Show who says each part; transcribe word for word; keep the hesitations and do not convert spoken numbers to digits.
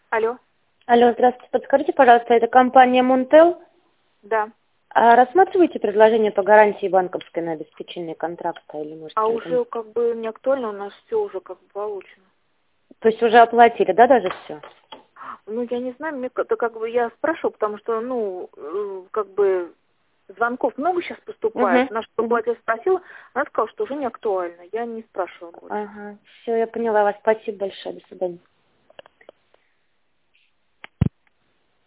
Speaker 1: Алло.
Speaker 2: Алло, здравствуйте. Подскажите, пожалуйста, это компания Монтел.
Speaker 1: Да.
Speaker 2: А рассматриваете предложение по гарантии банковской на обеспечение контракта или может
Speaker 1: А
Speaker 2: это...
Speaker 1: уже как бы не актуально, у нас все уже как бы получено.
Speaker 2: То есть уже оплатили, да, даже все?
Speaker 1: Ну, я не знаю, мне это как бы я спрашиваю, потому что, ну, э, как бы звонков много сейчас поступает.
Speaker 2: Угу.
Speaker 1: Наш
Speaker 2: Угу.
Speaker 1: руководитель спросила, она сказала, что уже не актуально. Я не спрашивала больше.
Speaker 2: Ага. Все, я поняла вас. Спасибо большое. До свидания.